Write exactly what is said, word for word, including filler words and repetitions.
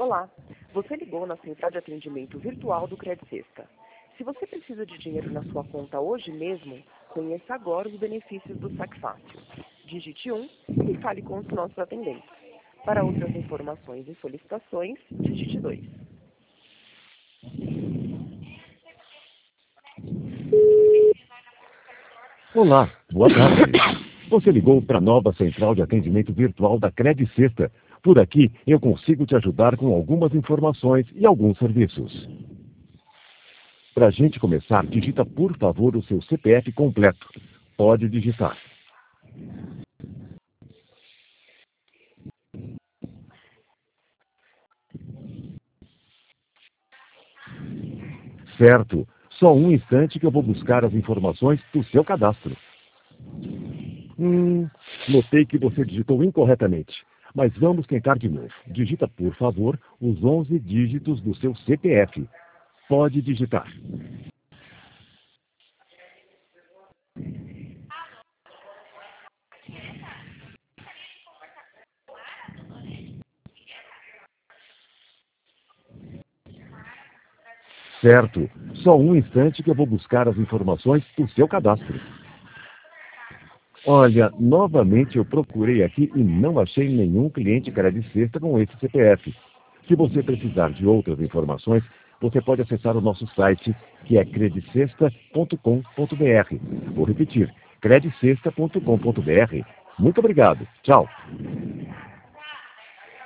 Olá, você ligou na central de atendimento virtual do CredSexta. Se você precisa de dinheiro na sua conta hoje mesmo, conheça agora os benefícios do Saque Fácil. Digite um e fale com os nossos atendentes. Para outras informações e solicitações, digite dois. Olá, boa tarde. Você ligou para a nova central de atendimento virtual da CredSexta. Por aqui, eu consigo te ajudar com algumas informações e alguns serviços. Para a gente começar, digita por favor o seu C P F completo. Pode digitar. Certo. Só um instante que eu vou buscar as informações do seu cadastro. Hum, notei que você digitou incorretamente. Mas vamos tentar de novo. Digita, por favor, os onze dígitos do seu C P F. Pode digitar. Certo. Só um instante que eu vou buscar as informações do seu cadastro. Olha, novamente eu procurei aqui e não achei nenhum cliente CredSexta com esse C P F. Se você precisar de outras informações, você pode acessar o nosso site, que é credisexta ponto com ponto br. Vou repetir, credisexta ponto com ponto br. Muito obrigado. Tchau.